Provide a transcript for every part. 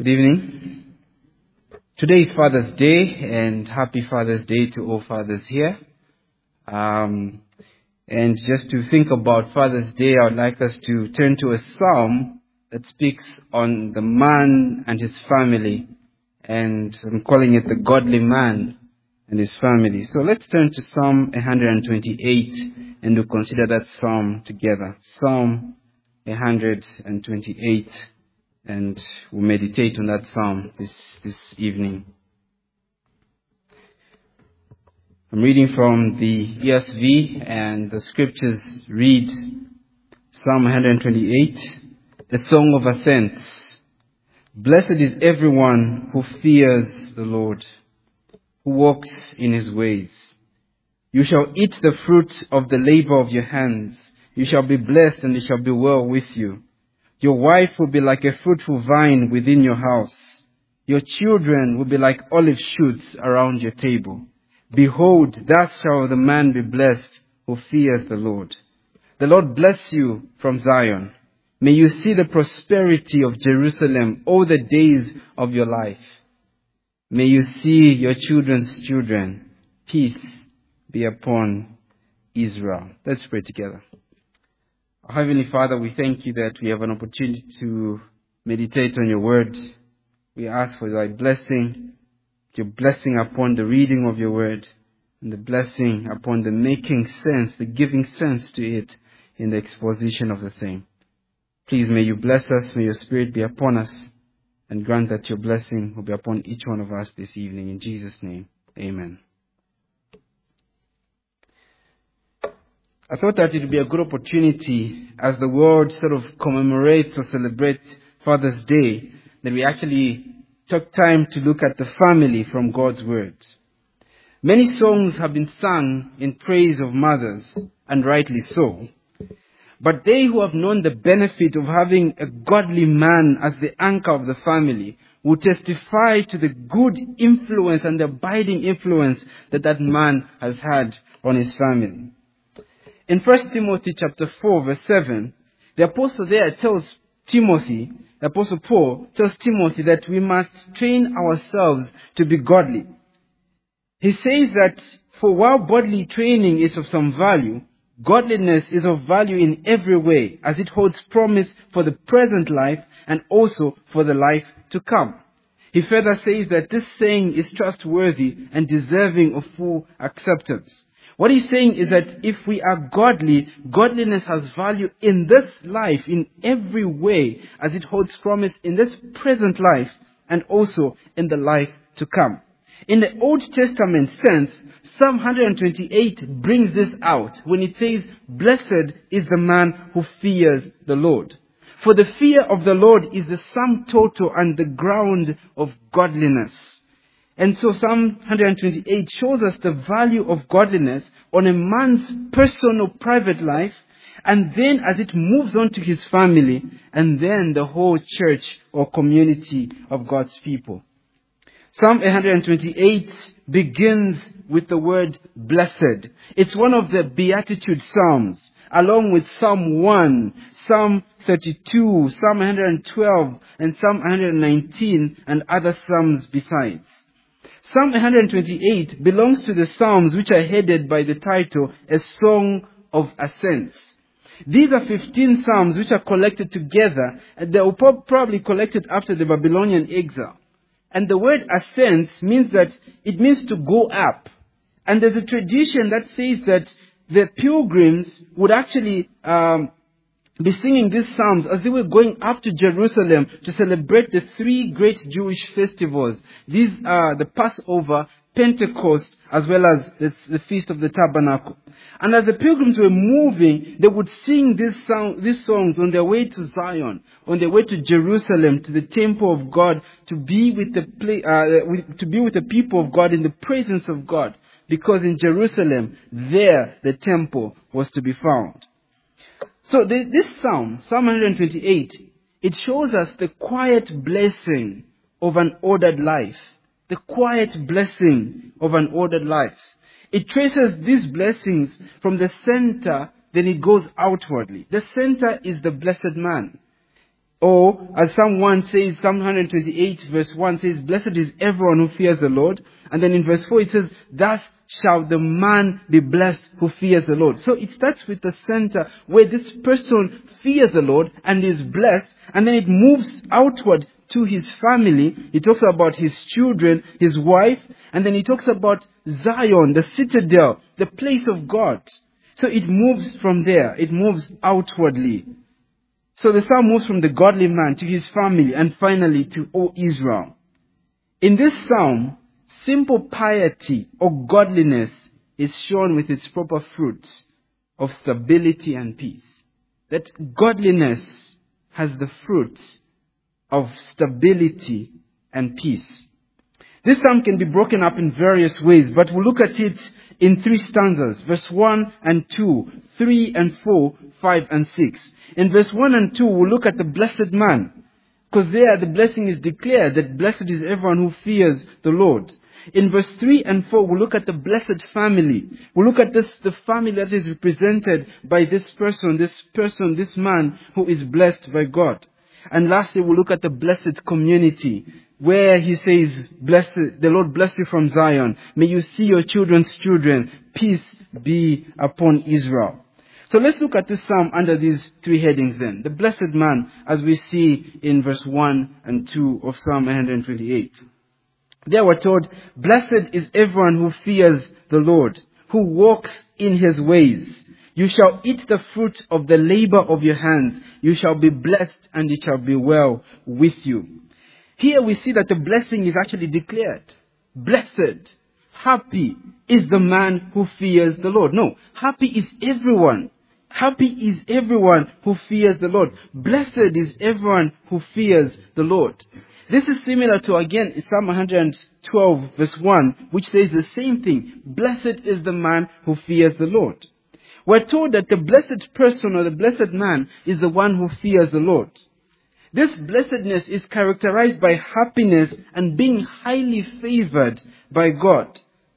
Good evening. Today is Father's Day, and happy Father's Day to all fathers here. And just to think about Father's Day, I would like us to turn to a psalm that speaks on the man and his family. And I'm calling it the godly man and his family. So let's turn to Psalm 128 and we'll consider that psalm together. Psalm 128. And we'll meditate on that psalm this evening. I'm reading from the ESV, and the scriptures read Psalm 128, the Song of Ascents. Blessed is everyone who fears the Lord, who walks in his ways. You shall eat the fruit of the labor of your hands. You shall be blessed, and it shall be well with you. Your wife will be like a fruitful vine within your house. Your children will be like olive shoots around your table. Behold, thus shall the man be blessed who fears the Lord. The Lord bless you from Zion. May you see the prosperity of Jerusalem all the days of your life. May you see your children's children. Peace be upon Israel. Let's pray together. Heavenly Father, we thank you that we have an opportunity to meditate on your word. We ask for thy blessing, your blessing upon the reading of your word, and the blessing upon the making sense, the giving sense to it in the exposition of the same. Please may you bless us, may your spirit be upon us, and grant that your blessing will be upon each one of us this evening. In Jesus' name, amen. I thought that it would be a good opportunity as the world sort of commemorates or celebrates Father's Day that we actually took time to look at the family from God's Word. Many songs have been sung in praise of mothers, and rightly so. But they who have known the benefit of having a godly man as the anchor of the family will testify to the good influence and the abiding influence that that man has had on his family. In 1 Timothy chapter 4 verse 7, the apostle there tells Timothy, the apostle Paul tells Timothy that we must train ourselves to be godly. He says that for while bodily training is of some value, godliness is of value in every way, as it holds promise for the present life and also for the life to come. He further says that this saying is trustworthy and deserving of full acceptance. What he's saying is that if we are godly, godliness has value in this life in every way, as it holds promise in this present life and also in the life to come. In the Old Testament sense, Psalm 128 brings this out when it says, "Blessed is the man who fears the Lord." For the fear of the Lord is the sum total and the ground of godliness. And so Psalm 128 shows us the value of godliness on a man's personal private life, and then as it moves on to his family, and then the whole church or community of God's people. Psalm 128 begins with the word blessed. It's one of the Beatitude Psalms, along with Psalm 1, Psalm 32, Psalm 112, and Psalm 119, and other Psalms besides. Psalm 128 belongs to the Psalms which are headed by the title, A Song of Ascents. These are 15 Psalms which are collected together, and they were probably collected after the Babylonian exile. And the word ascents means that it means to go up. And there's a tradition that says that the pilgrims would actually be singing these psalms as they were going up to Jerusalem to celebrate the three great Jewish festivals. These are the Passover, Pentecost, as well as the Feast of the Tabernacle. And as the pilgrims were moving, they would sing these songs on their way to Zion, on their way to Jerusalem, to the temple of God, to be with the people of God in the presence of God. Because in Jerusalem, there the temple was to be found. So this Psalm 128, it shows us the quiet blessing of an ordered life. The quiet blessing of an ordered life. It traces these blessings from the center, then it goes outwardly. The center is the blessed man. Or, as Psalm 1 says, Psalm 128 verse 1 says, blessed is everyone who fears the Lord. And then in verse 4 it says, thus shall the man be blessed who fears the Lord. So it starts with the center where this person fears the Lord and is blessed, and then it moves outward to his family. He talks about his children, his wife, and then he talks about Zion, the citadel, the place of God. So it moves from there. It moves outwardly. So the psalm moves from the godly man to his family and finally to O Israel. In this psalm, simple piety or godliness is shown with its proper fruits of stability and peace. That godliness has the fruits of stability and peace. This psalm can be broken up in various ways, but we'll look at it in 3 stanzas. Verse 1 and 2, 3 and 4, 5 and 6. In verse 1 and 2, we'll look at the blessed man, because there the blessing is declared that blessed is everyone who fears the Lord. In verse 3 and 4, we'll look at the blessed family. We'll look at the family that is represented by this man who is blessed by God. And lastly, we'll look at the blessed community, where he says, the Lord bless you from Zion. May you see your children's children. Peace be upon Israel. So let's look at this psalm under these 3 headings then. The blessed man, as we see in verse 1 and 2 of Psalm 128. There we're told, blessed is everyone who fears the Lord, who walks in his ways. You shall eat the fruit of the labor of your hands. You shall be blessed, and it shall be well with you. Here we see that the blessing is actually declared. Blessed, happy is the man who fears the Lord. No, happy is everyone. Happy is everyone who fears the Lord. Blessed is everyone who fears the Lord. This is similar to, again, Psalm 112 verse 1, which says the same thing. Blessed is the man who fears the Lord. We're told that the blessed person or the blessed man is the one who fears the Lord. This blessedness is characterized by happiness and being highly favored by God.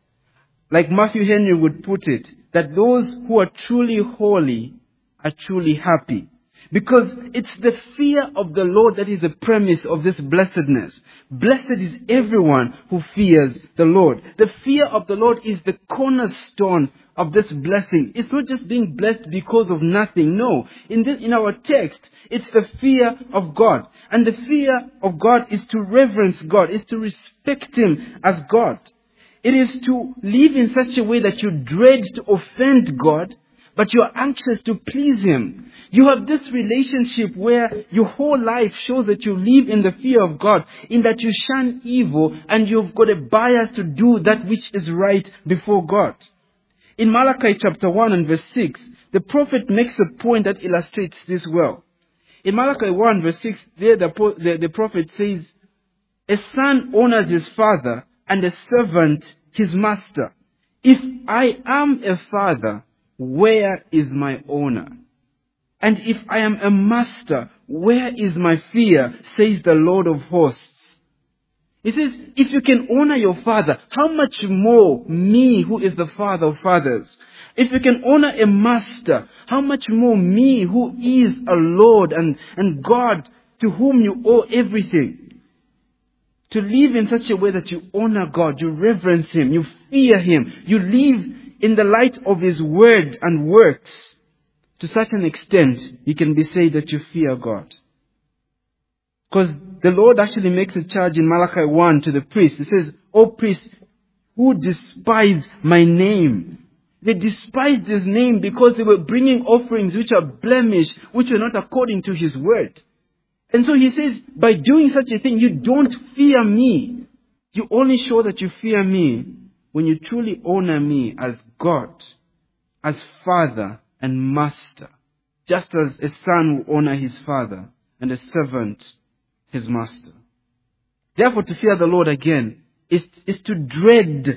Like Matthew Henry would put it, that those who are truly holy are truly happy. Because it's the fear of the Lord that is the premise of this blessedness. Blessed is everyone who fears the Lord. The fear of the Lord is the cornerstone of this blessing. It's not just being blessed because of nothing. No. In our text, it's the fear of God. And the fear of God is to reverence God, is to respect Him as God. It is to live in such a way that you dread to offend God, but you are anxious to please Him. You have this relationship where your whole life shows that you live in the fear of God, in that you shun evil and you've got a bias to do that which is right before God. In Malachi chapter 1 and verse 6, the prophet makes a point that illustrates this well. In Malachi 1 verse 6, there the prophet says, a son honors his father and a servant his master. If I am a father, where is my honor? And if I am a master, where is my fear, says the Lord of hosts. He says, if you can honor your father, how much more me who is the father of fathers? If you can honor a master, how much more me who is a Lord and God to whom you owe everything? To live in such a way that you honor God, you reverence Him, you fear Him, you live in the light of His word and works. To such an extent, you can be said that you fear God. Because the Lord actually makes a charge in Malachi 1 to the priest. He says, O priest, who despise my name? They despised His name because they were bringing offerings which are blemished, which were not according to His word. And so He says, by doing such a thing, you don't fear me. You only show that you fear me when you truly honor me as God, as Father and Master, just as a son will honor his father and a servant his master. Therefore, to fear the Lord again is to dread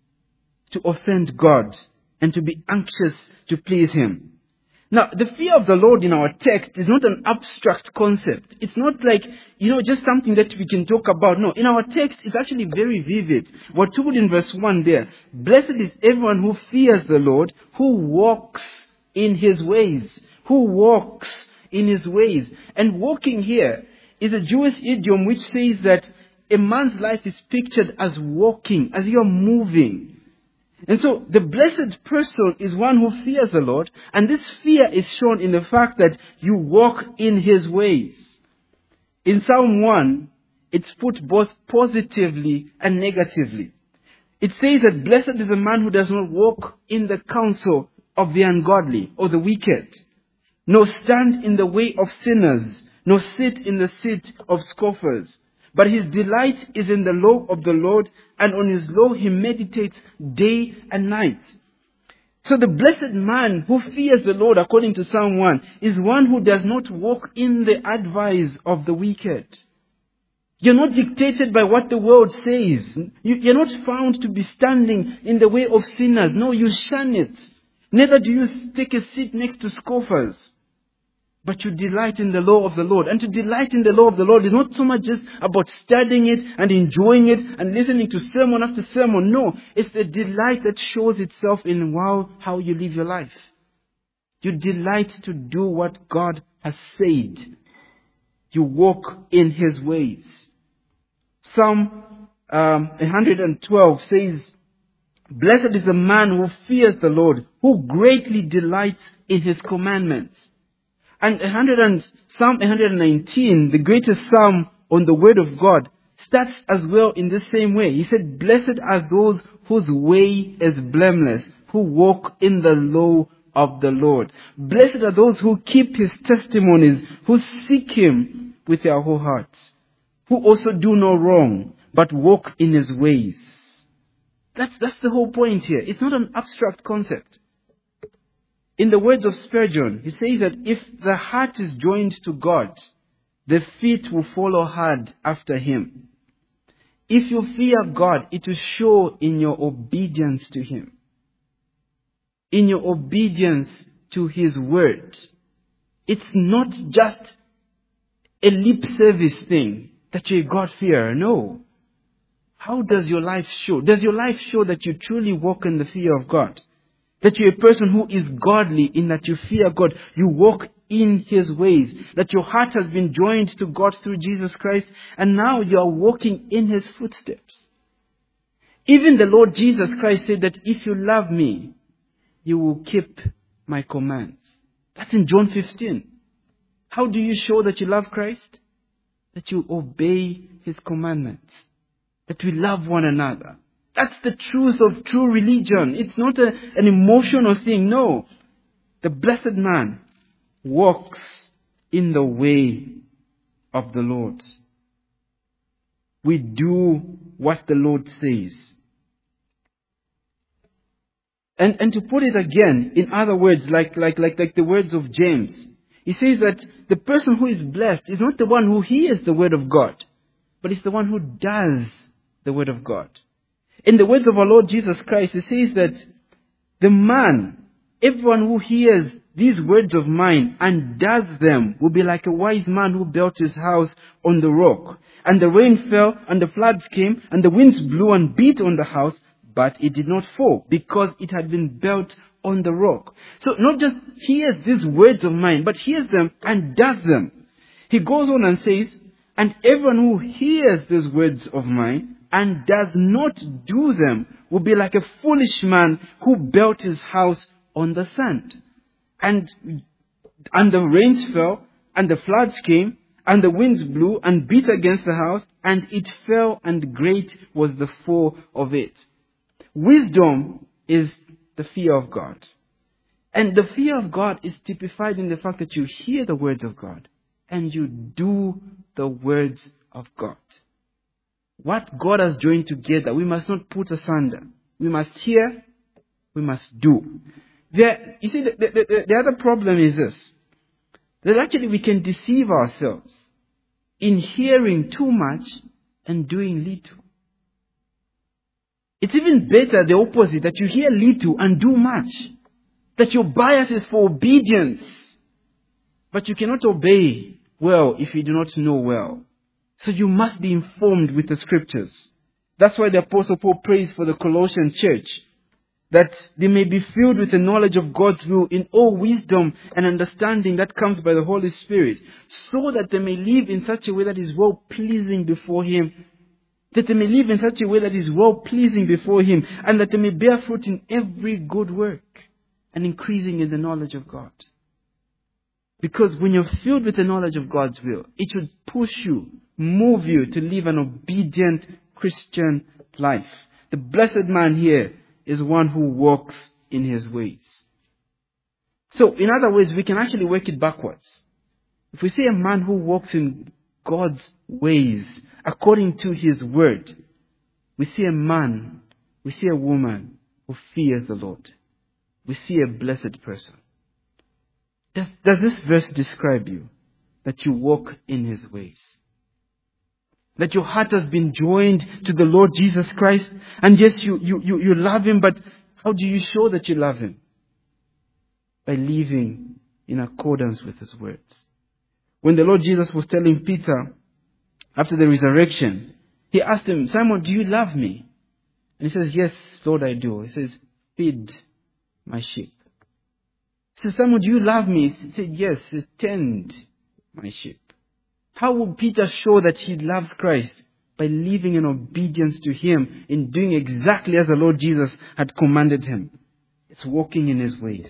to offend God and to be anxious to please Him. Now, the fear of the Lord in our text is not an abstract concept. It's not like, just something that we can talk about. No, in our text, it's actually very vivid. We're told in verse 1 there, blessed is everyone who fears the Lord, who walks in His ways, who walks in his ways. And walking here is a Jewish idiom which says that a man's life is pictured as walking, as you're moving. And so the blessed person is one who fears the Lord, and this fear is shown in the fact that you walk in his ways. In Psalm 1, it's put both positively and negatively. It says that blessed is a man who does not walk in the counsel of the ungodly or the wicked, nor stand in the way of sinners, nor sit in the seat of scoffers. But his delight is in the law of the Lord, and on his law he meditates day and night. So the blessed man who fears the Lord, according to Psalm 1, is one who does not walk in the advice of the wicked. You're not dictated by what the world says. You're not found to be standing in the way of sinners. No, you shun it. Neither do you take a seat next to scoffers. But you delight in the law of the Lord. And to delight in the law of the Lord is not so much just about studying it and enjoying it and listening to sermon after sermon. No, it's the delight that shows itself in how you live your life. You delight to do what God has said. You walk in his ways. Psalm 112 says, "Blessed is the man who fears the Lord, who greatly delights in his commandments." And Psalm 119, the greatest psalm on the word of God, starts as well in the same way. He said, "Blessed are those whose way is blameless, who walk in the law of the Lord. Blessed are those who keep his testimonies, who seek him with their whole hearts, who also do no wrong, but walk in his ways." That's the whole point here. It's not an abstract concept. In the words of Spurgeon, he says that if the heart is joined to God, the feet will follow hard after him. If you fear God, it will show in your obedience to him, in your obedience to his word. It's not just a lip service thing that you're a God-fearer. No. How does your life show? Does your life show that you truly walk in the fear of God? That you're a person who is godly in that you fear God. You walk in his ways. That your heart has been joined to God through Jesus Christ. And now you are walking in his footsteps. Even the Lord Jesus Christ said that if you love me, you will keep my commands. That's in John 15. How do you show that you love Christ? That you obey his commandments. That we love one another. That's the truth of true religion. It's not an emotional thing. No. The blessed man walks in the way of the Lord. We do what the Lord says. And to put it again, in other words, like the words of James, he says that the person who is blessed is not the one who hears the word of God, but it's the one who does the word of God. In the words of our Lord Jesus Christ, he says that the man, everyone who hears these words of mine and does them, will be like a wise man who built his house on the rock. And the rain fell, and the floods came, and the winds blew and beat on the house, but it did not fall, because it had been built on the rock. So not just hears these words of mine, but hears them and does them. He goes on and says, and everyone who hears these words of mine and does not do them will be like a foolish man who built his house on the sand. And the rains fell, and the floods came, and the winds blew and beat against the house, and it fell, and great was the fall of it. Wisdom is the fear of God. And the fear of God is typified in the fact that you hear the words of God and you do the words of God. What God has joined together, we must not put asunder. We must hear, we must do. You see, the other problem is this. That actually we can deceive ourselves in hearing too much and doing little. It's even better the opposite, that you hear little and do much. That your bias is for obedience. But you cannot obey well if you do not know well. So you must be informed with the scriptures. That's why the Apostle Paul prays for the Colossian church, that they may be filled with the knowledge of God's will in all wisdom and understanding that comes by the Holy Spirit, so that they may live in such a way that is well-pleasing before Him, that they may live in such a way that is well-pleasing before Him, and that they may bear fruit in every good work and increasing in the knowledge of God. Because when you're filled with the knowledge of God's will, it should push you, move you to live an obedient Christian life. The blessed man here is one who walks in His ways. So, in other words, we can actually work it backwards. If we say a man who walks in God's ways, according to His word, we see a man, we see a woman who fears the Lord. We see a blessed person. Does this verse describe you? That you walk in His ways? That your heart has been joined to the Lord Jesus Christ? And yes, you love Him, but how do you show that you love Him? By living in accordance with His words. When the Lord Jesus was telling Peter, after the resurrection, He asked him, Simon, do you love me? And he says, yes, Lord, I do. He says, feed my sheep. He says, Simon, do you love me? He said, yes, tend my sheep. How will Peter show that he loves Christ? By living in obedience to Him, in doing exactly as the Lord Jesus had commanded him. It's walking in His ways.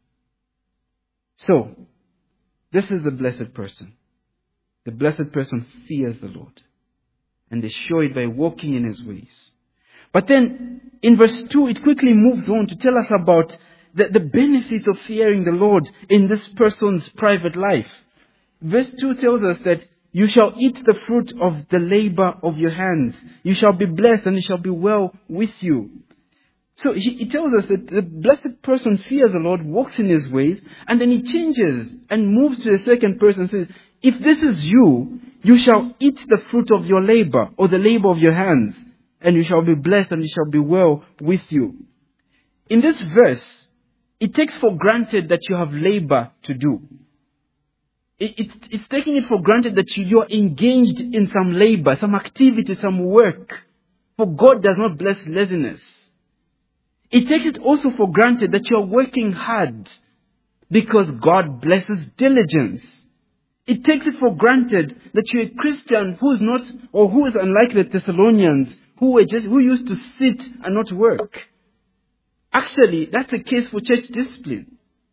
So, this is the blessed person. The blessed person fears the Lord. And they show it by walking in His ways. But then, in verse 2, it quickly moves on to tell us about the benefits of fearing the Lord in this person's private life. Verse 2 tells us that you shall eat the fruit of the labor of your hands. You shall be blessed and it shall be well with you. So he tells us that the blessed person fears the Lord, walks in His ways, and then he changes and moves to the second person and says, if this is you, you shall eat the fruit of your labor or the labor of your hands, and you shall be blessed and it shall be well with you. In this verse, it takes for granted that you have labor to do. It's taking it for granted that you are engaged in some labor, some activity, some work. For God does not bless laziness. It takes it also for granted that you are working hard, because God blesses diligence. It takes it for granted that you're a Christian who is unlike the Thessalonians, who used to sit and not work. Actually, that's a case for church discipline.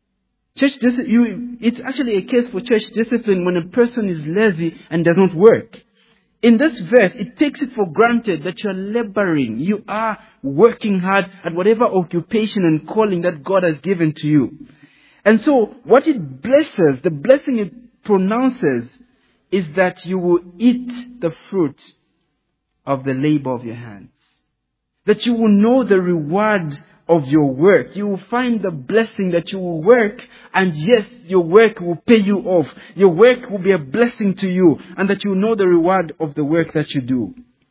It's actually a case for church discipline when a person is lazy and does not work. In this verse, it takes it for granted that you are laboring. You are working hard at whatever occupation and calling that God has given to you. And so, what it blesses, the blessing it pronounces, is that you will eat the fruit of the labor of your hands. That you will know the reward of your work. You will find the blessing that you will work, and yes, your work will pay you off. Your work will be a blessing to you, and that you will know the reward of the work that you do.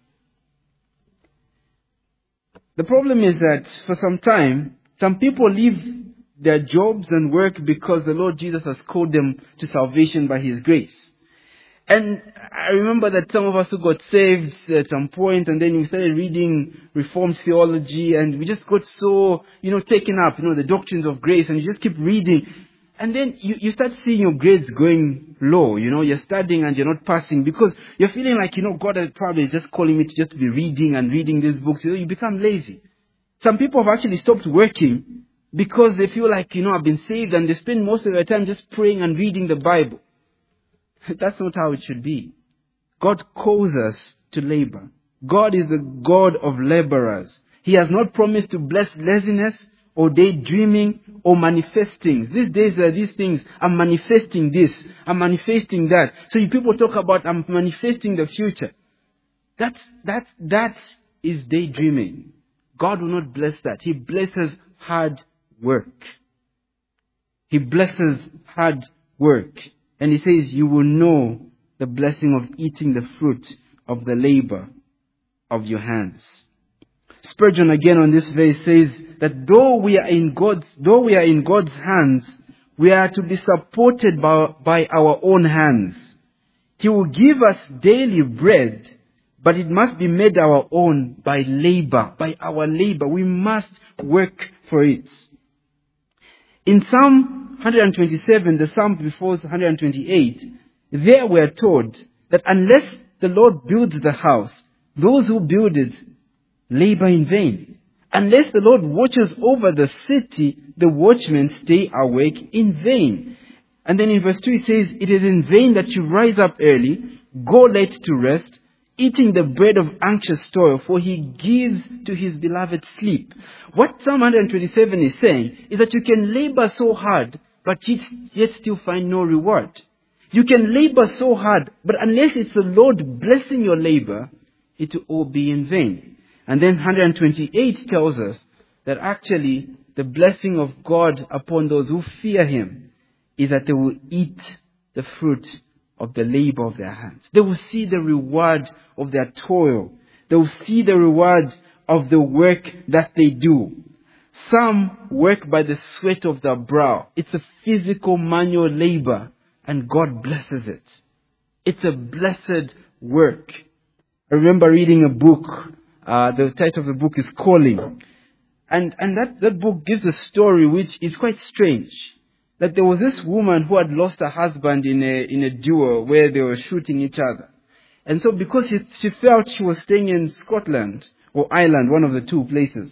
The problem is that for some time, some people leave their jobs and work because the Lord Jesus has called them to salvation by His grace. And I remember that some of us who got saved at some point, and then we started reading Reformed theology, and we just got so, taken up, the doctrines of grace, and you just keep reading. And then you start seeing your grades going low, you're studying and you're not passing, because you're feeling like, God is probably just calling me to just be reading and reading these books. You become lazy. Some people have actually stopped working because they feel like, I've been saved, and they spend most of their time just praying and reading the Bible. That's not how it should be. God calls us to labor. God is the God of laborers. He has not promised to bless laziness or daydreaming or manifesting. These days there are these things. I'm manifesting this. I'm manifesting that. So you people talk about I'm manifesting the future. That is daydreaming. God will not bless that. He blesses hard work. He blesses hard work. And He says, you will know the blessing of eating the fruit of the labor of your hands. Spurgeon again on this verse says that though we are in God's hands, we are to be supported by our own hands. He will give us daily bread, but it must be made our own by labor, by our labor. We must work for it. In Psalm 127, the Psalm before 128, there we're told that unless the Lord builds the house, those who build it labor in vain. Unless the Lord watches over the city, the watchmen stay awake in vain. And then in verse 2 it says, it is in vain that you rise up early, go late to rest, eating the bread of anxious toil, for he gives to his beloved sleep. What Psalm 127 is saying is that you can labor so hard, but yet still find no reward. You can labor so hard, but unless it's the Lord blessing your labor, it will all be in vain. And then 128 tells us that actually the blessing of God upon those who fear him is that they will eat the fruit of the labor of their hands. They will see the reward of their toil. They will see the reward of the work that they do. Some work by the sweat of their brow. It's a physical manual labor, and God blesses it. It's a blessed work. I remember reading a book. The title of the book is Calling. And that book gives a story which is quite strange. That there was this woman who had lost her husband in a duel where they were shooting each other. And so because she felt she was staying in Scotland or Ireland, one of the two places.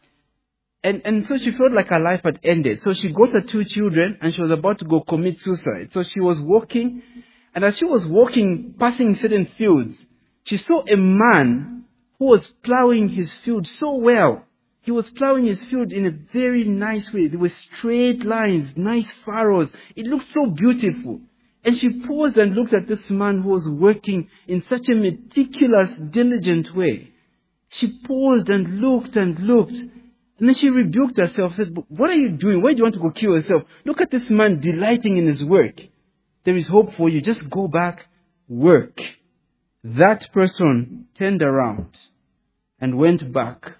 And so she felt like her life had ended. So she got her 2 children and she was about to go commit suicide. So she was walking, and as she was walking, passing certain fields, she saw a man who was plowing his field so well. He was plowing his field in a very nice way. There were straight lines, nice furrows. It looked so beautiful. And she paused and looked at this man who was working in such a meticulous, diligent way. She paused and looked and looked. And then she rebuked herself, said, "But what are you doing? Why do you want to go kill yourself? Look at this man delighting in his work. There is hope for you. Just go back, work." That person turned around and went back.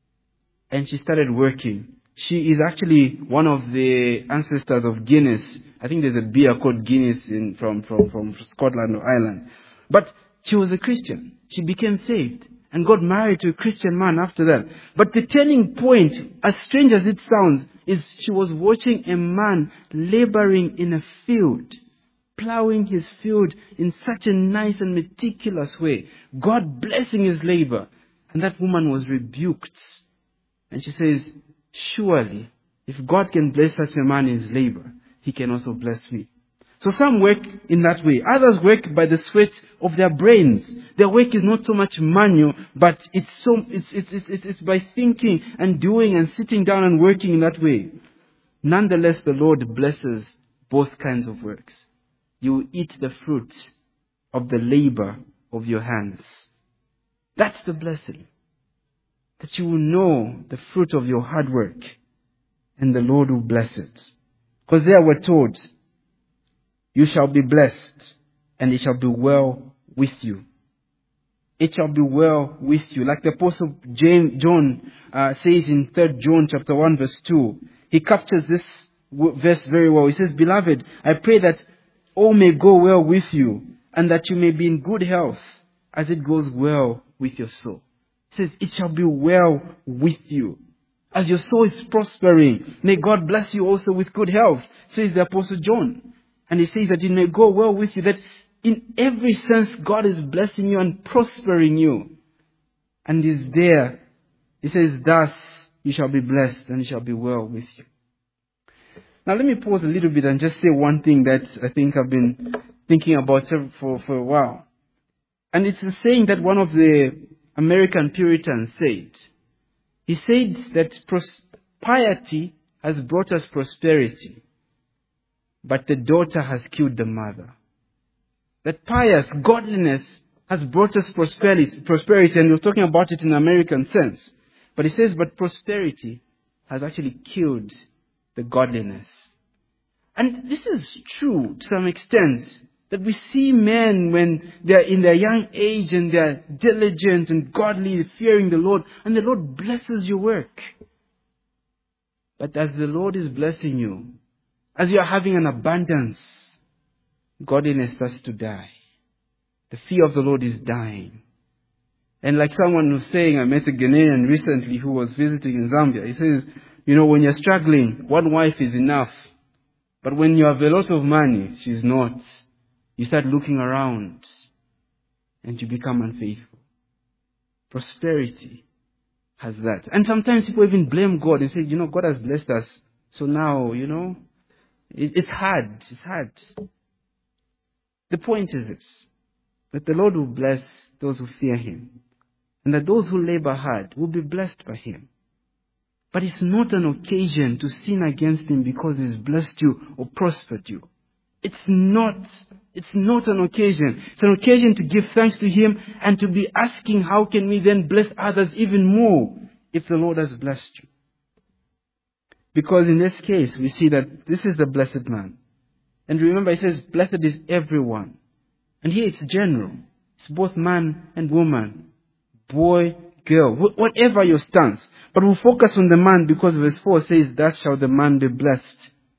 And she started working. She is actually one of the ancestors of Guinness. I think there's a beer called Guinness from Scotland or Ireland. But she was a Christian. She became saved and got married to a Christian man after that. But the turning point, as strange as it sounds, is she was watching a man laboring in a field, plowing his field in such a nice and meticulous way. God blessing his labor. And that woman was rebuked. And she says, surely, if God can bless such a man in his labor, he can also bless me. So some work in that way. Others work by the sweat of their brains. Their work is not so much manual, but it's by thinking and doing and sitting down and working in that way. Nonetheless, the Lord blesses both kinds of works. You eat the fruit of the labor of your hands. That's the blessing. That you will know the fruit of your hard work, and the Lord will bless it. Because there we're told, you shall be blessed, and it shall be well with you. It shall be well with you. Like the Apostle John says in 3 John chapter 1 verse 2, he captures this verse very well. He says, "Beloved, I pray that all may go well with you, and that you may be in good health, as it goes well with your soul." He says, it shall be well with you. As your soul is prospering, may God bless you also with good health, says the Apostle John. And he says that it may go well with you, that in every sense God is blessing you and prospering you. And is there, he says, thus you shall be blessed and it shall be well with you. Now let me pause a little bit and just say one thing that I think I've been thinking about for a while. And it's a saying that one of the American Puritans said. He said that piety has brought us prosperity, but the daughter has killed the mother. That pious godliness has brought us prosperity, and we're talking about it in an American sense. But he says, but prosperity has actually killed the godliness. And this is true to some extent, that we see men when they're in their young age and they're diligent and godly, fearing the Lord, and the Lord blesses your work. But as the Lord is blessing you, as you're having an abundance, godliness starts to die. The fear of the Lord is dying. And like someone was saying, I met a Ghanaian recently who was visiting in Zambia. He says, When you're struggling, one wife is enough. But when you have a lot of money, she's not. You start looking around and you become unfaithful. Prosperity has that. And sometimes people even blame God and say, God has blessed us. So now, it's hard. It's hard. The point is this, that the Lord will bless those who fear Him. And that those who labor hard will be blessed by Him. But it's not an occasion to sin against Him because He's blessed you or prospered you. It's not an occasion. It's an occasion to give thanks to Him and to be asking how can we then bless others even more if the Lord has blessed you. Because in this case, we see that this is the blessed man. And remember, it says, blessed is everyone. And here it's general. It's both man and woman, boy, girl, whatever your stance. But we'll focus on the man because verse 4 says, thus shall the man be blessed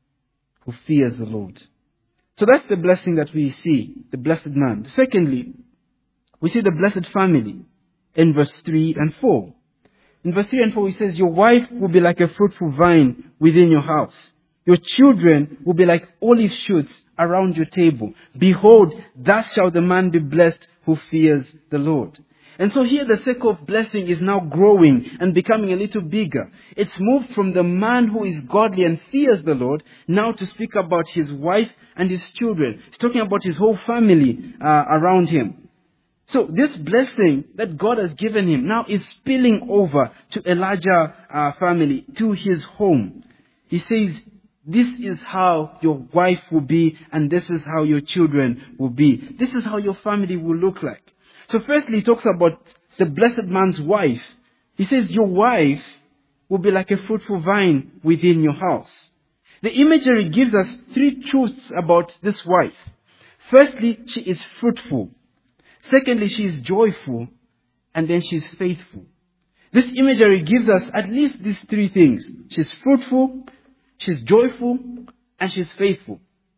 who fears the Lord. So that's the blessing that we see, the blessed man. Secondly, we see the blessed family in verse 3 and 4. In verse 3 and 4 it says, your wife will be like a fruitful vine within your house. Your children will be like olive shoots around your table. Behold, thus shall the man be blessed who fears the Lord. And so here the circle of blessing is now growing and becoming a little bigger. It's moved from the man who is godly and fears the Lord now to speak about his wife and his children. He's talking about his whole family around him. So this blessing that God has given him now is spilling over to a larger family, to his home. He says, this is how your wife will be and this is how your children will be. This is how your family will look like. So firstly, he talks about the blessed man's wife. He says, your wife will be like a fruitful vine within your house. The imagery gives us three truths about this wife. Firstly, she is fruitful. Secondly, she is joyful. And then she is faithful. This imagery gives us at least these three things. She's fruitful, she's joyful, and she's faithful.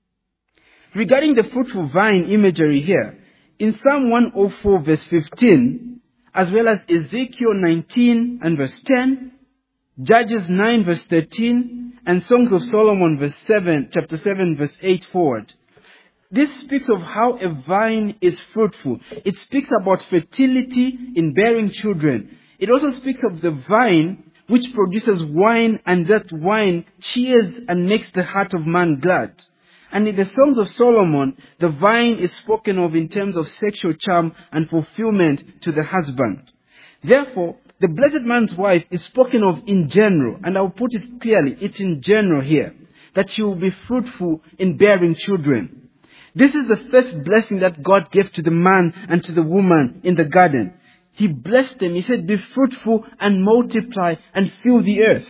Regarding the fruitful vine imagery here, in Psalm 104 verse 15, as well as Ezekiel 19 and verse 10, Judges 9 verse 13, and Songs of Solomon chapter 7 verse 8 forward. This speaks of how a vine is fruitful. It speaks about fertility in bearing children. It also speaks of the vine which produces wine, and that wine cheers and makes the heart of man glad. And in the Songs of Solomon, the vine is spoken of in terms of sexual charm and fulfillment to the husband. Therefore, the blessed man's wife is spoken of in general, and I'll put it clearly, it's in general here, that she will be fruitful in bearing children. This is the first blessing that God gave to the man and to the woman in the garden. He blessed them. He said, be fruitful and multiply and fill the earth.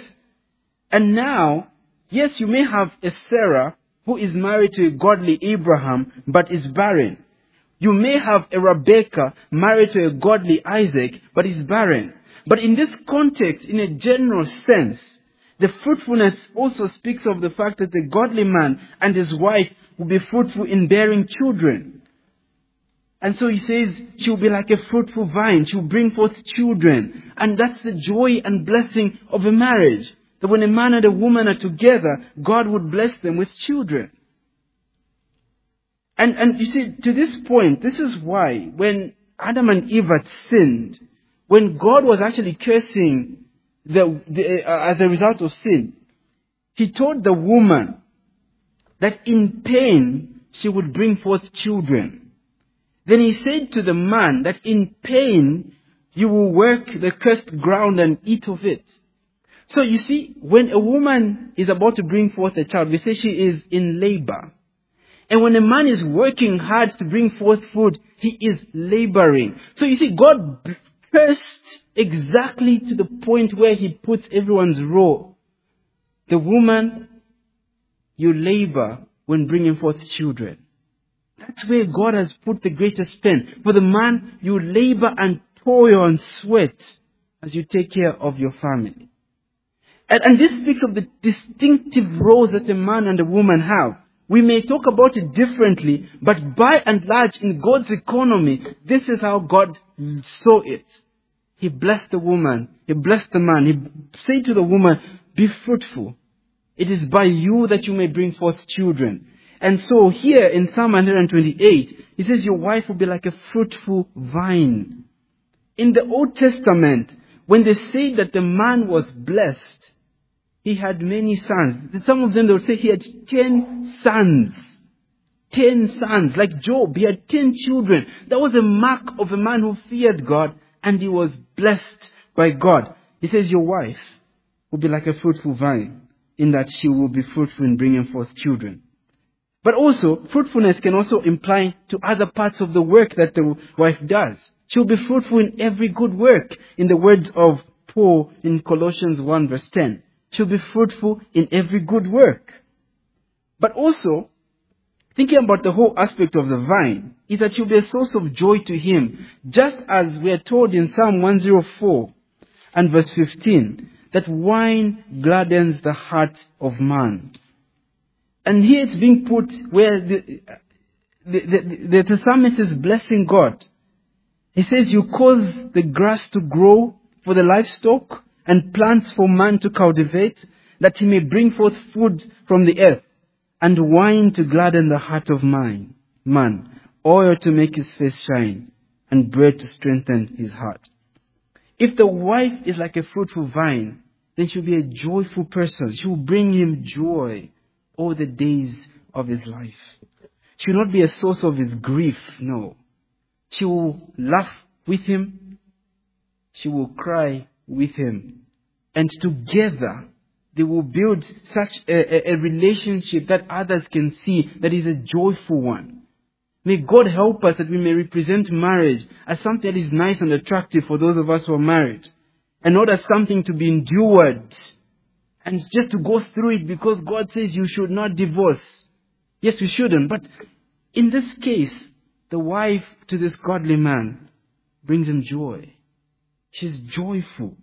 And now, yes, you may have a Sarah who is married to a godly Abraham, but is barren. You may have a Rebecca married to a godly Isaac, but is barren. But in this context, in a general sense, the fruitfulness also speaks of the fact that the godly man and his wife will be fruitful in bearing children. And so he says, she will be like a fruitful vine. She will bring forth children. And that's the joy and blessing of a marriage. That when a man and a woman are together, God would bless them with children. And you see, to this point, this is why when Adam and Eve had sinned, when God was actually cursing as a result of sin, He told the woman that in pain she would bring forth children. Then He said to the man that in pain you will work the cursed ground and eat of it. So you see, when a woman is about to bring forth a child, we say she is in labor. And when a man is working hard to bring forth food, he is laboring. So you see, God cursed exactly to the point where He puts everyone's role. The woman, you labor when bringing forth children. That's where God has put the greatest pen. For the man, you labor and toil and sweat as you take care of your family. And this speaks of the distinctive roles that a man and a woman have. We may talk about it differently, but by and large in God's economy, this is how God saw it. He blessed the woman. He blessed the man. He said to the woman, be fruitful. It is by you that you may bring forth children. And so here in Psalm 128, it says your wife will be like a fruitful vine. In the Old Testament, when they say that the man was blessed, he had many sons. Some of them, they would say he had 10 sons. 10 sons. Like Job, he had 10 children. That was a mark of a man who feared God and he was blessed by God. He says your wife will be like a fruitful vine in that she will be fruitful in bringing forth children. But also, fruitfulness can also imply to other parts of the work that the wife does. She will be fruitful in every good work. In the words of Paul in Colossians 1 verse 10. She'll be fruitful in every good work. But also, thinking about the whole aspect of the vine, is that she'll be a source of joy to him. Just as we are told in Psalm 104 and verse 15, that wine gladdens the heart of man. And here it's being put where the psalmist is blessing God. He says, you cause the grass to grow for the livestock and plants for man to cultivate, that he may bring forth food from the earth, and wine to gladden the heart of man, oil to make his face shine, and bread to strengthen his heart. If the wife is like a fruitful vine, then she'll be a joyful person. She will bring him joy all the days of his life. She will not be a source of his grief, no. She will laugh with him. She will cry with him. And together, they will build such a relationship that others can see that is a joyful one. May God help us that we may represent marriage as something that is nice and attractive for those of us who are married, and not as something to be endured and just to go through it because God says you should not divorce. Yes, we shouldn't. But in this case, the wife to this godly man brings him joy. She's joyful.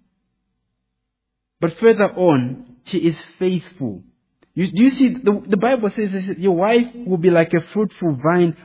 But further on, she is faithful. Do you see, the Bible says your wife will be like a fruitful vine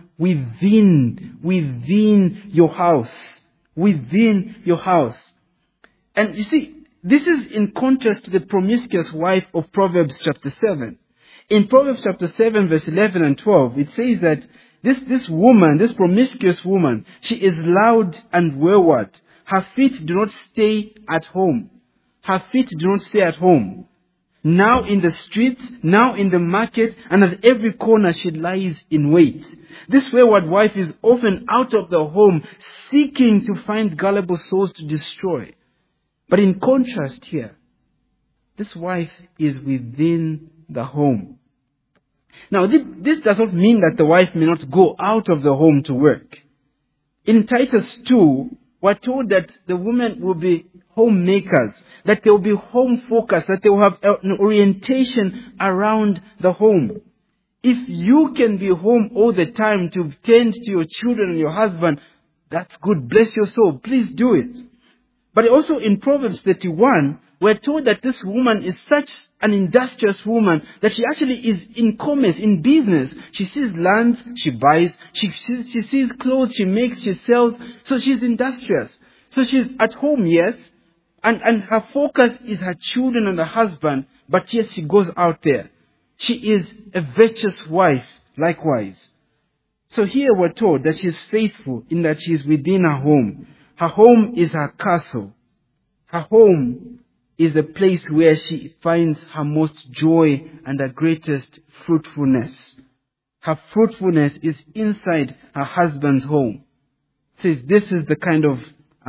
within your house. Within your house. And you see, this is in contrast to the promiscuous wife of Proverbs chapter 7. In Proverbs chapter 7 verse 11 and 12, it says that this woman, this promiscuous woman, she is loud and wayward. Her feet do not stay at home. Her feet do not stay at home. Now in the streets, now in the market, and at every corner she lies in wait. This wayward wife is often out of the home, seeking to find gullible souls to destroy. But in contrast here, this wife is within the home. Now this does not mean that the wife may not go out of the home to work. In Titus 2, we're told that the women will be homemakers, that they will be home focused, that they will have an orientation around the home. If you can be home all the time to tend to your children and your husband, that's good. Bless your soul. Please do it. But also in Proverbs 31, we're told that this woman is such an industrious woman that she actually is in commerce, in business. She sees lands, she buys. She sees clothes, she makes, she sells. So she's industrious. So she's at home, yes. And her focus is her children and her husband. But yes, she goes out there. She is a virtuous wife, likewise. So here we're told that she's faithful in that she is within her home. Her home is her castle. Her home is the place where she finds her most joy and her greatest fruitfulness. Her fruitfulness is inside her husband's home. It says this is the kind of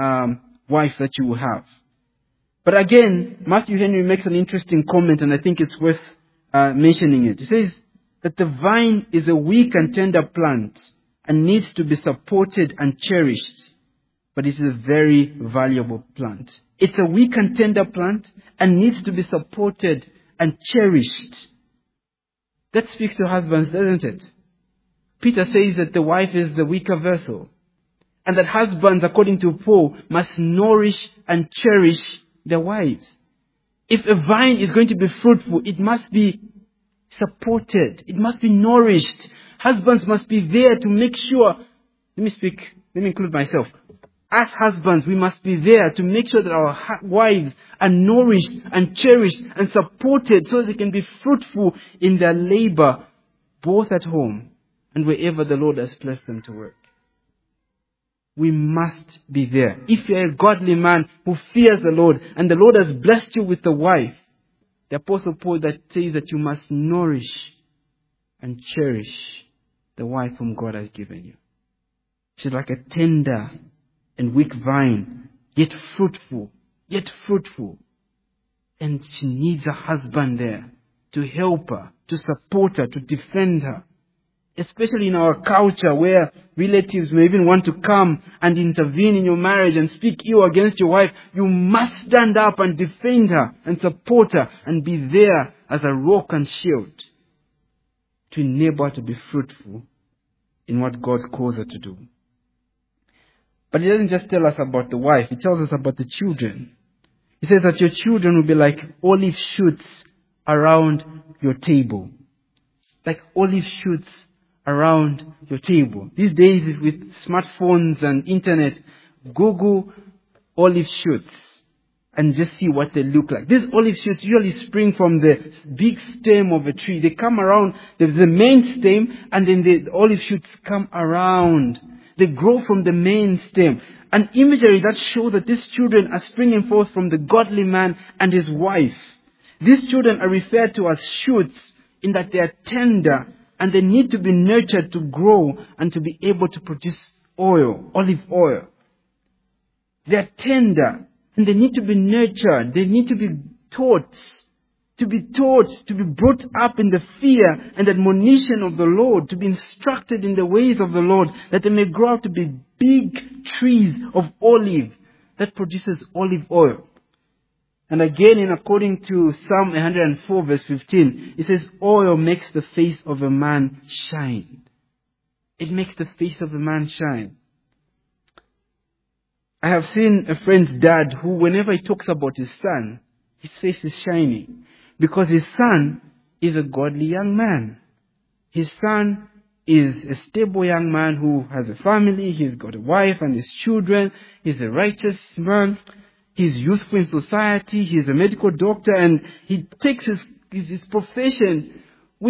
wife that you will have. But again, Matthew Henry makes an interesting comment, and I think it's worth mentioning it. He says that the vine is a weak and tender plant and needs to be supported and cherished. But it is a very valuable plant. It's a weak and tender plant and needs to be supported and cherished. That speaks to husbands, doesn't it? Peter says that the wife is the weaker vessel. And that husbands, according to Paul, must nourish and cherish their wives. If a vine is going to be fruitful, it must be supported. It must be nourished. Husbands must be there to make sure. Let me include myself. As husbands, we must be there to make sure that our wives are nourished and cherished and supported so they can be fruitful in their labor, both at home and wherever the Lord has placed them to work. We must be there. If you're a godly man who fears the Lord and the Lord has blessed you with a wife, the Apostle Paul that says that you must nourish and cherish the wife whom God has given you. She's like a tender and weak vine, yet fruitful. And she needs a husband there to help her, to support her, to defend her. Especially in our culture where relatives may even want to come and intervene in your marriage and speak ill against your wife, you must stand up and defend her and support her and be there as a rock and shield to enable her to be fruitful in what God calls her to do. But it doesn't just tell us about the wife, it tells us about the children. It says that your children will be like olive shoots around your table. Like olive shoots around your table. These days with smartphones and internet, Google olive shoots and just see what they look like. These olive shoots usually spring from the big stem of a tree. They come around, there's the main stem, and then the olive shoots come around. They grow from the main stem. An imagery that shows that these children are springing forth from the godly man and his wife. These children are referred to as shoots in that they are tender and they need to be nurtured to grow and to be able to produce oil, olive oil. They are tender and they need to be nurtured. They need to be taught, to be brought up in the fear and admonition of the Lord, to be instructed in the ways of the Lord, that they may grow up to be big trees of olive that produces olive oil. And again, according to Psalm 104 verse 15, it says, oil makes the face of a man shine. It makes the face of a man shine. I have seen a friend's dad who, whenever he talks about his son, his face is shining. Because his son is a godly young man. His son is a stable young man who has a family, he's got a wife and his children, he's a righteous man, he's useful in society, he's a medical doctor, and he takes his profession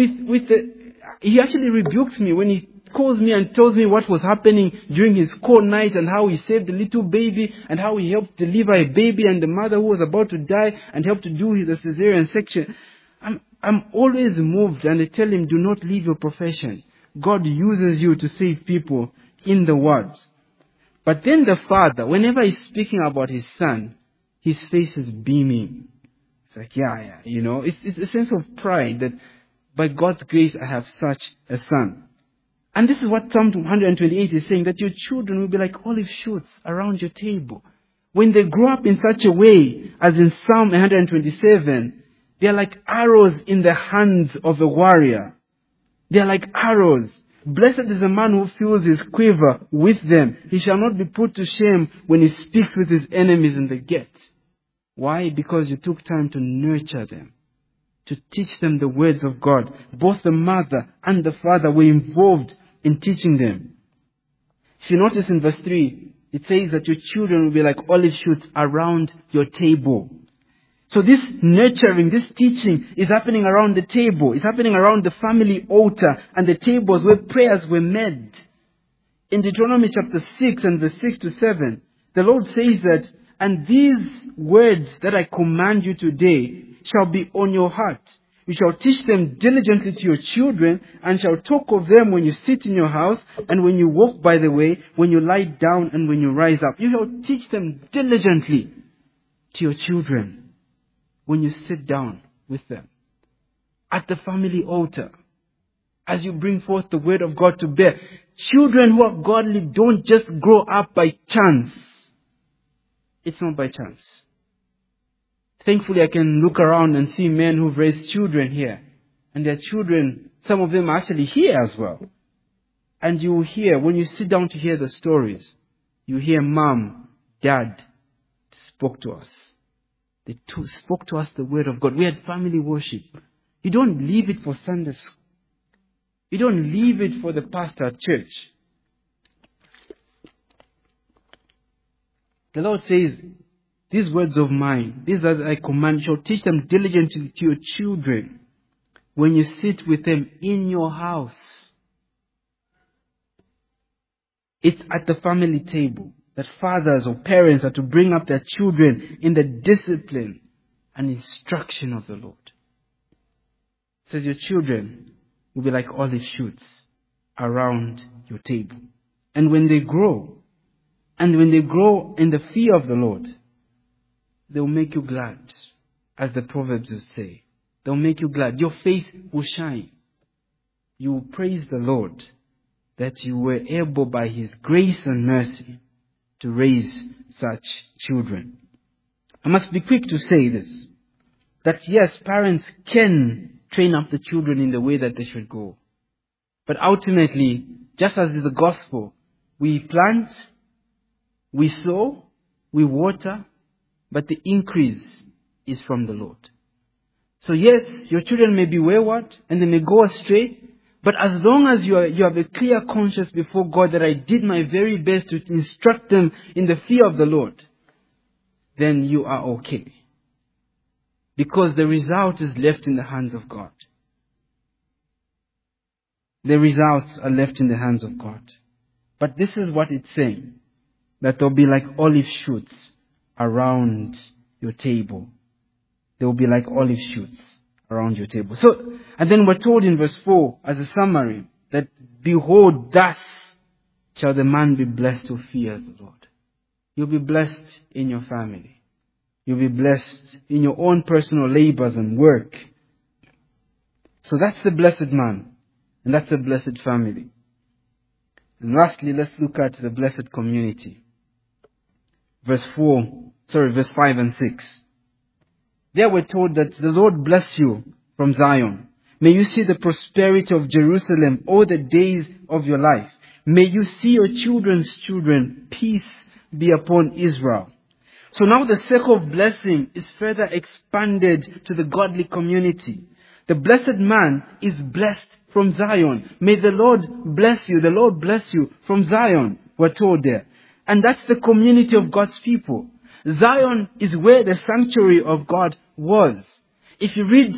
he actually rebukes me when he calls me and tells me what was happening during his call night and how he saved a little baby and how he helped deliver a baby and the mother who was about to die and helped to do the cesarean section. I'm always moved, and I tell him, do not leave your profession. God uses you to save people in the world. But then the father, whenever he's speaking about his son, his face is beaming. It's like, it's a sense of pride that by God's grace I have such a son. And this is what Psalm 128 is saying, that your children will be like olive shoots around your table. When they grow up in such a way, as in Psalm 127, they are like arrows in the hands of a warrior. They are like arrows. Blessed is the man who fills his quiver with them. He shall not be put to shame when he speaks with his enemies in the gate. Why? Because you took time to nurture them, to teach them the words of God. Both the mother and the father were involved in teaching them. If you notice in verse 3, it says that your children will be like olive shoots around your table. So this nurturing, this teaching is happening around the table. It's happening around the family altar and the tables where prayers were made. In Deuteronomy chapter 6 and verse 6 to 7, the Lord says that, and these words that I command you today shall be on your heart. You shall teach them diligently to your children, and shall talk of them when you sit in your house, and when you walk by the way, when you lie down, and when you rise up. You shall teach them diligently to your children when you sit down with them at the family altar, as you bring forth the word of God to bear. Children who are godly don't just grow up by chance. It's not by chance. Thankfully, I can look around and see men who've raised children here. And their children, some of them are actually here as well. And you will hear, when you sit down to hear the stories, you hear mom, dad spoke to us. They spoke to us the word of God. We had family worship. You don't leave it for Sunday school. You don't leave it for the pastor at church. The Lord says, these words of mine, these that I command, shall teach them diligently to your children when you sit with them in your house. It's at the family table that fathers or parents are to bring up their children in the discipline and instruction of the Lord. It says your children will be like olive shoots around your table. And when they grow in the fear of the Lord, they will make you glad, as the Proverbs will say. They'll make you glad. Your face will shine. You will praise the Lord that you were able by His grace and mercy to raise such children. I must be quick to say this, that yes, parents can train up the children in the way that they should go. But ultimately, just as in the gospel, we plant, we sow, we water, but the increase is from the Lord. So yes, your children may be wayward and they may go astray, but as long as you have a clear conscience before God that I did my very best to instruct them in the fear of the Lord, then you are okay. Because the result is left in the hands of God. The results are left in the hands of God. But this is what it's saying, that they'll be like olive shoots around your table. They will be like olive shoots around your table. So, and then we're told in verse 4 as a summary that, behold, thus shall the man be blessed who fears the Lord. You'll be blessed in your family. You'll be blessed in your own personal labors and work. So that's the blessed man. And that's the blessed family. And lastly, let's look at the blessed community. Verse 5 and 6. There we're told that the Lord bless you from Zion. May you see the prosperity of Jerusalem all the days of your life. May you see your children's children. Peace be upon Israel. So now the circle of blessing is further expanded to the godly community. The blessed man is blessed from Zion. May the Lord bless you. The Lord bless you from Zion, we're told there. And that's the community of God's people. Zion is where the sanctuary of God was. If you read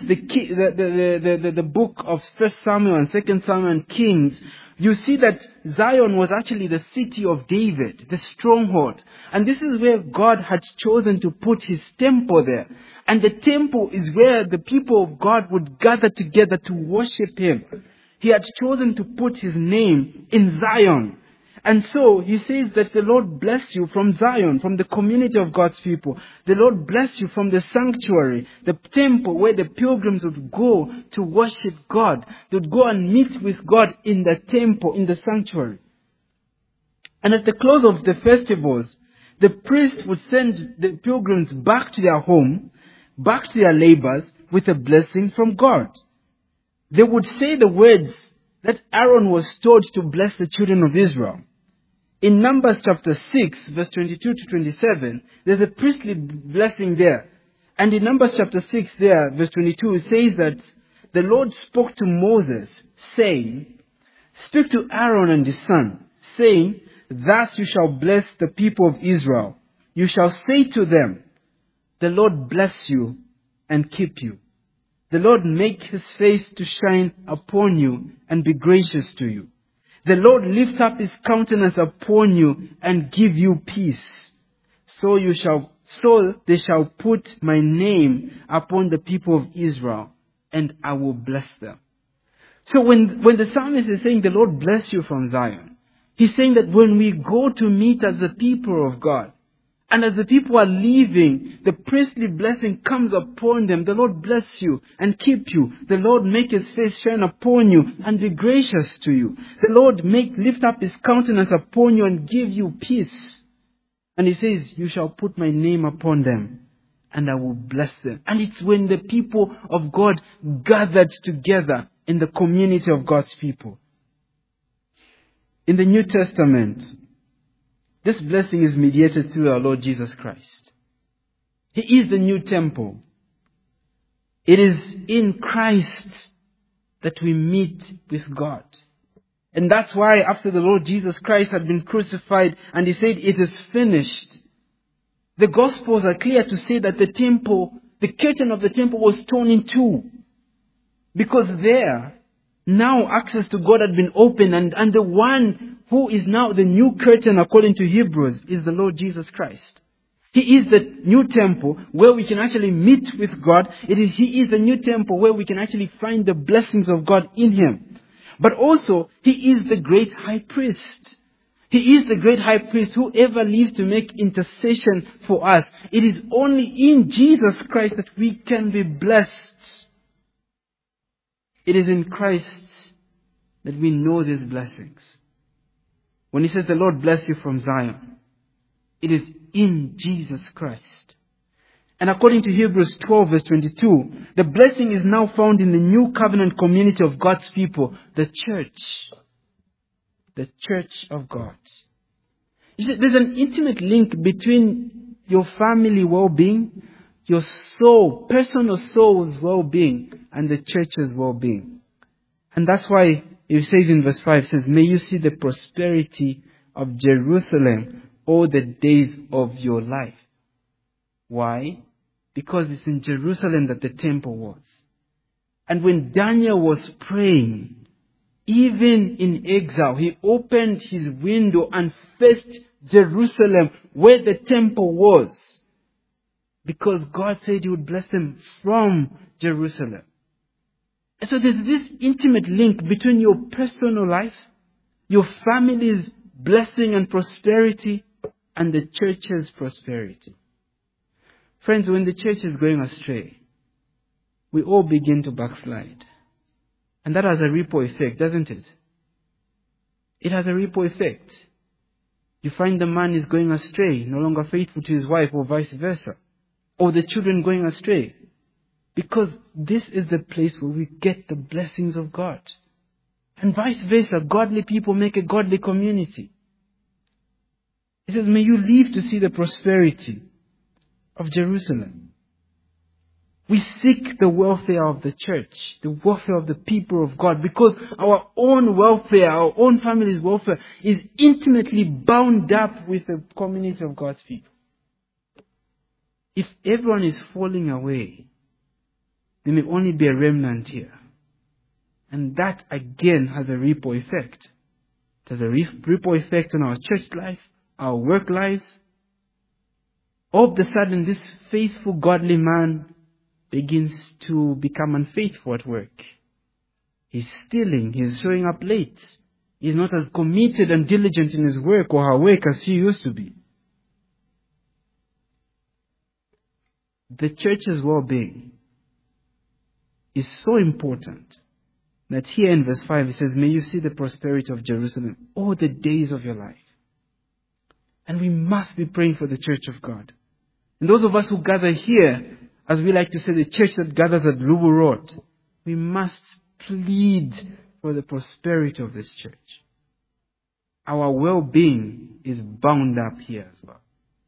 the book of 1 Samuel and 2 Samuel and Kings, you see that Zion was actually the city of David, the stronghold. And this is where God had chosen to put His temple there. And the temple is where the people of God would gather together to worship Him. He had chosen to put His name in Zion. And so He says that the Lord bless you from Zion, from the community of God's people. The Lord bless you from the sanctuary, the temple where the pilgrims would go to worship God. They would go and meet with God in the temple, in the sanctuary. And at the close of the festivals, the priest would send the pilgrims back to their home, back to their labors, with a blessing from God. They would say the words that Aaron was told to bless the children of Israel. In Numbers chapter 6, verse 22 to 27, there's a priestly blessing there. And in Numbers chapter 6 there, verse 22, it says that the Lord spoke to Moses, saying, speak to Aaron and his son, saying, thus you shall bless the people of Israel. You shall say to them, the Lord bless you and keep you. The Lord make His face to shine upon you and be gracious to you. The Lord lift up His countenance upon you and give you peace. So they shall put my name upon the people of Israel, and I will bless them. So when the psalmist is saying the Lord bless you from Zion, he's saying that when we go to meet as the people of God, and as the people are leaving, the priestly blessing comes upon them. The Lord bless you and keep you. The Lord make His face shine upon you and be gracious to you. The Lord lift up His countenance upon you and give you peace. And He says, you shall put my name upon them and I will bless them. And it's when the people of God gathered together in the community of God's people. In the New Testament, this blessing is mediated through our Lord Jesus Christ. He is the new temple. It is in Christ that we meet with God. And that's why after the Lord Jesus Christ had been crucified and He said, it is finished, The Gospels are clear to say that the curtain of the temple was torn in two. Because there, now access to God had been opened, and the one who is now the new curtain according to Hebrews is the Lord Jesus Christ. He is the new temple where we can actually meet with God. He is the new temple where we can actually find the blessings of God in Him. But also, He is the great high priest. He is the great high priest who ever lives to make intercession for us. It is only in Jesus Christ that we can be blessed. It is in Christ that we know these blessings. When He says, the Lord bless you from Zion, it is in Jesus Christ. And according to Hebrews 12 verse 22, the blessing is now found in the new covenant community of God's people, the church. The church of God. You see, there's an intimate link between your family well-being, your soul, personal soul's well-being, and the church's well-being. And that's why it says in verse 5, it says, may you see the prosperity of Jerusalem all the days of your life. Why? Because it's in Jerusalem that the temple was. And when Daniel was praying, even in exile, he opened his window and faced Jerusalem where the temple was. Because God said He would bless them from Jerusalem. And so there's this intimate link between your personal life, your family's blessing and prosperity, and the church's prosperity. Friends, when the church is going astray, we all begin to backslide. And that has a ripple effect, doesn't it? It has a ripple effect. You find the man is going astray, no longer faithful to his wife, or vice versa. Or the children going astray. Because this is the place where we get the blessings of God. And vice versa, godly people make a godly community. It says, may you live to see the prosperity of Jerusalem. We seek the welfare of the church, the welfare of the people of God, because our own welfare, our own family's welfare is intimately bound up with the community of God's people. If everyone is falling away, there may only be a remnant here. And that again has a ripple effect. It has a ripple effect on our church life, our work lives. All of a sudden, this faithful, godly man begins to become unfaithful at work. He's stealing, he's showing up late. He's not as committed and diligent in his work or her work as he used to be. The church's well-being is so important that here in verse 5 it says, may you see the prosperity of Jerusalem all the days of your life. And we must be praying for the church of God. And those of us who gather here, as we like to say, the church that gathers at Lubu Road, we must plead for the prosperity of this church. Our well-being is bound up here as well.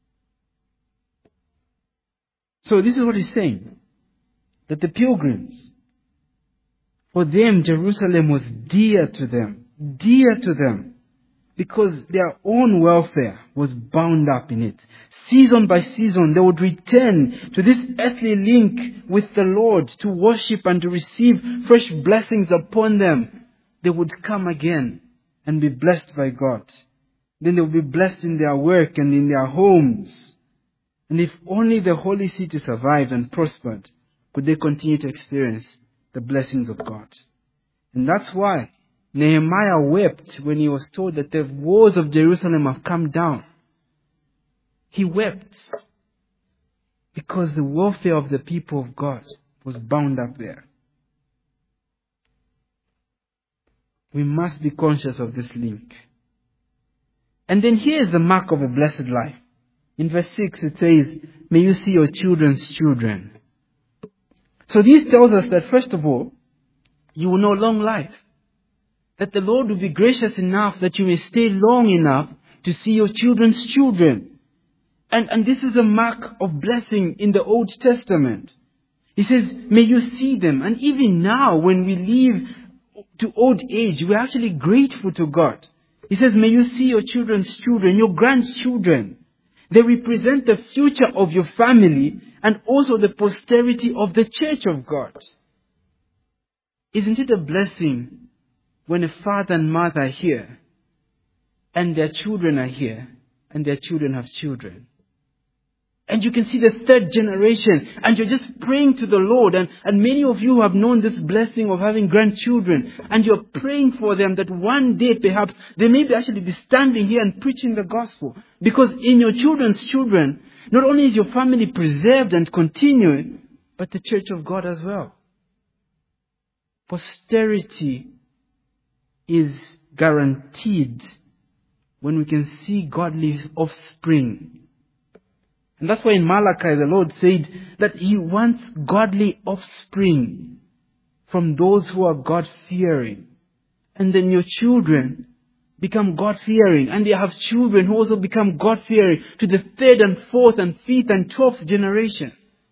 So this is what he's saying, that the pilgrims, for them Jerusalem was dear to them, because their own welfare was bound up in it. Season by season, they would return to this earthly link with the Lord to worship and to receive fresh blessings upon them. They would come again and be blessed by God. Then they would be blessed in their work and in their homes. And if only the holy city survived and prospered, could they continue to experience the blessings of God. And that's why Nehemiah wept when he was told that the walls of Jerusalem have come down. He wept because the welfare of the people of God was bound up there. We must be conscious of this link. And then here is the mark of a blessed life. In verse 6 it says, may you see your children's children. So this tells us that first of all, you will know long life. That the Lord will be gracious enough that you may stay long enough to see your children's children. And this is a mark of blessing in the Old Testament. He says, may you see them. And even now, when we live to old age, we're actually grateful to God. He says, may you see your children's children, your grandchildren. They represent the future of your family and also the posterity of the church of God. Isn't it a blessing when a father and mother are here and their children are here and their children have children? And you can see the third generation, and you're just praying to the Lord. And many of you have known this blessing of having grandchildren, and you're praying for them that one day perhaps they may be actually be standing here and preaching the gospel. Because in your children's children, not only is your family preserved and continuing, but the church of God as well. Posterity is guaranteed when we can see godly offspring. And that's why in Malachi the Lord said that He wants godly offspring from those who are God-fearing. And then your children become God-fearing. And they have children who also become God-fearing to the third and fourth and fifth and 12th generation.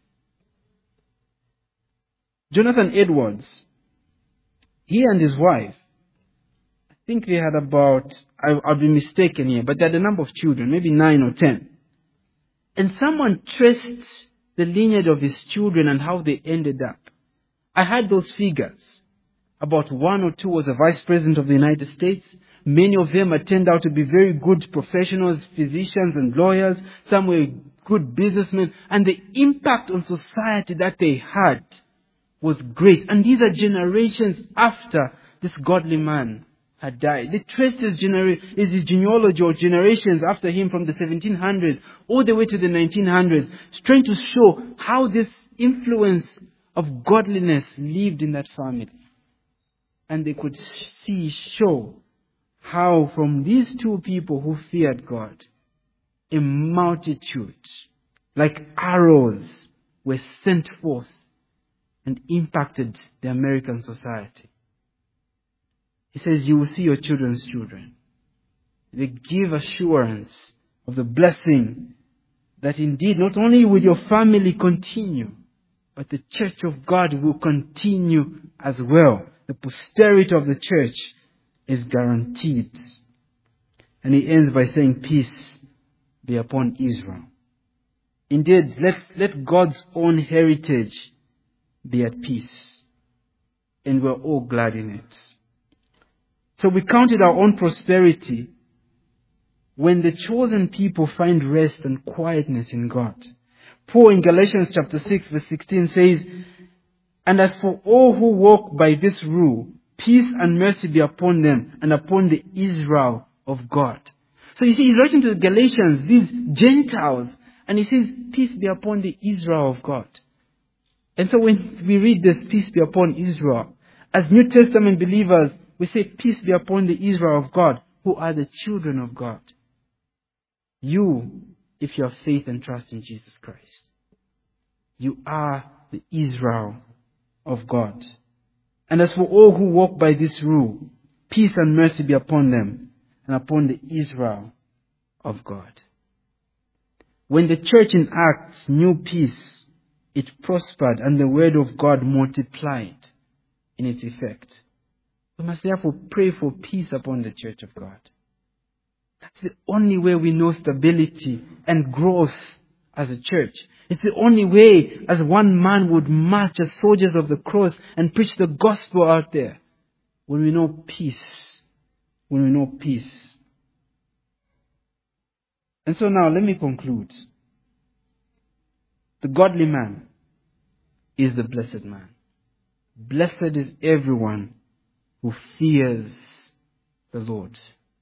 Jonathan Edwards, he and his wife, I think they had about, I'll be mistaken here, but they had a number of children, maybe 9 or 10. And someone traced the lineage of his children and how they ended up. I had those figures. About 1 or 2 was a vice president of the United States. Many of them had turned out to be very good professionals, physicians and lawyers. Some were good businessmen. And the impact on society that they had was great. And these are generations after this godly man had died. They traced his genealogy or generations after him from the 1700s all the way to the 1900s, trying to show how this influence of godliness lived in that family. And they could show how from these two people who feared God, a multitude, like arrows, were sent forth and impacted the American society. He says, you will see your children's children. They give assurance of the blessing that indeed not only will your family continue, but the church of God will continue as well. The posterity of the church is guaranteed. And he ends by saying, peace be upon Israel. Indeed, let God's own heritage be at peace. And we're all glad in it. So we counted our own prosperity when the chosen people find rest and quietness in God. Paul in Galatians chapter 6 verse 16 says, and as for all who walk by this rule, peace and mercy be upon them and upon the Israel of God. So you see, he's writing to the Galatians, these Gentiles, and he says, peace be upon the Israel of God. And so when we read this, peace be upon Israel, as New Testament believers, we say, peace be upon the Israel of God, who are the children of God. You, if you have faith and trust in Jesus Christ, you are the Israel of God. And as for all who walk by this rule, peace and mercy be upon them and upon the Israel of God. When the church in Acts knew peace, it prospered and the word of God multiplied in its effect. We must therefore pray for peace upon the church of God. That's the only way we know stability and growth as a church. It's the only way as one man would march as soldiers of the cross and preach the gospel out there. When we know peace. When we know peace. And so now let me conclude. The godly man is the blessed man. Blessed is everyone who fears the Lord.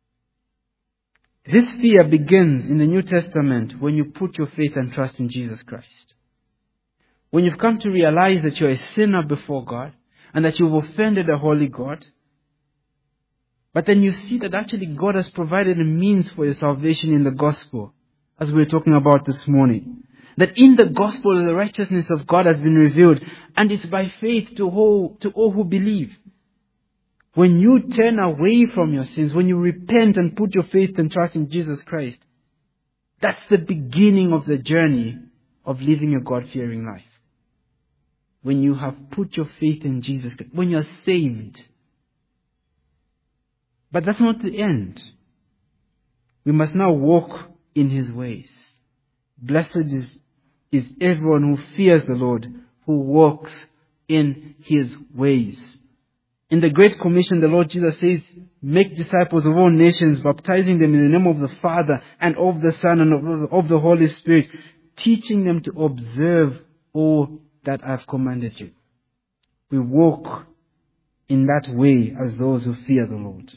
This fear begins in the New Testament when you put your faith and trust in Jesus Christ. When you've come to realize that you're a sinner before God and that you've offended a holy God, but then you see that actually God has provided a means for your salvation in the gospel, as we were talking about this morning. That in the gospel the righteousness of God has been revealed, and it's by faith to all who believe. When you turn away from your sins, when you repent and put your faith and trust in Jesus Christ, that's the beginning of the journey of living a God-fearing life. When you have put your faith in Jesus Christ, when you're saved. But that's not the end. We must now walk in His ways. Blessed is everyone who fears the Lord, who walks in His ways. In the Great Commission, the Lord Jesus says, make disciples of all nations, baptizing them in the name of the Father and of the Son and of the Holy Spirit, teaching them to observe all that I have commanded you. We walk in that way as those who fear the Lord.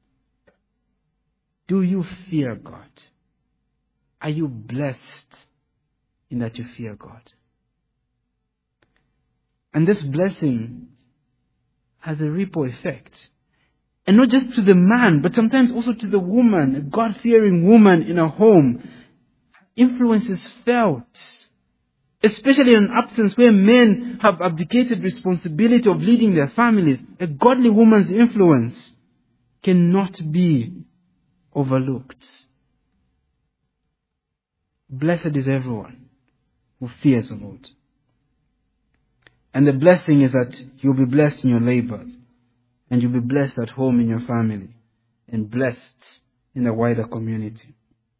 Do you fear God? Are you blessed in that you fear God? And this blessing has a ripple effect. And not just to the man, but sometimes also to the woman, a God-fearing woman in a home. Influence is felt, especially in an absence where men have abdicated responsibility of leading their families. A godly woman's influence cannot be overlooked. Blessed is everyone who fears the Lord. And the blessing is that you'll be blessed in your labors, and you'll be blessed at home in your family, and blessed in the wider community.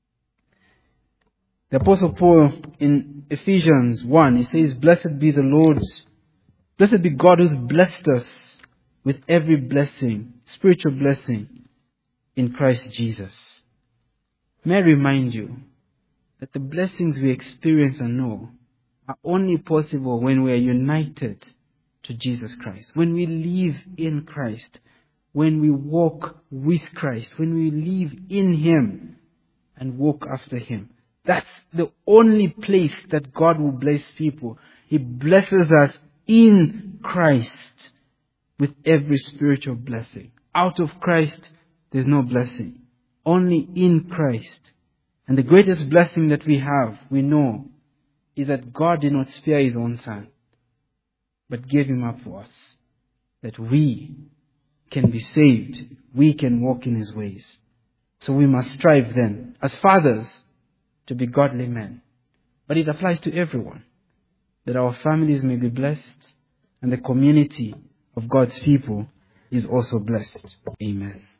The Apostle Paul in Ephesians 1, he says, blessed be the Lord, blessed be God who's blessed us with every blessing, spiritual blessing in Christ Jesus. May I remind you that the blessings we experience and know are only possible when we are united to Jesus Christ, when we live in Christ, when we walk with Christ, when we live in Him and walk after Him. That's the only place that God will bless people. He blesses us in Christ with every spiritual blessing. Out of Christ, there's no blessing. Only in Christ. And the greatest blessing that we have, we know, is that God did not spare His own Son, but gave Him up for us, that we can be saved, we can walk in His ways. So we must strive then, as fathers, to be godly men. But it applies to everyone, that our families may be blessed, and the community of God's people is also blessed. Amen.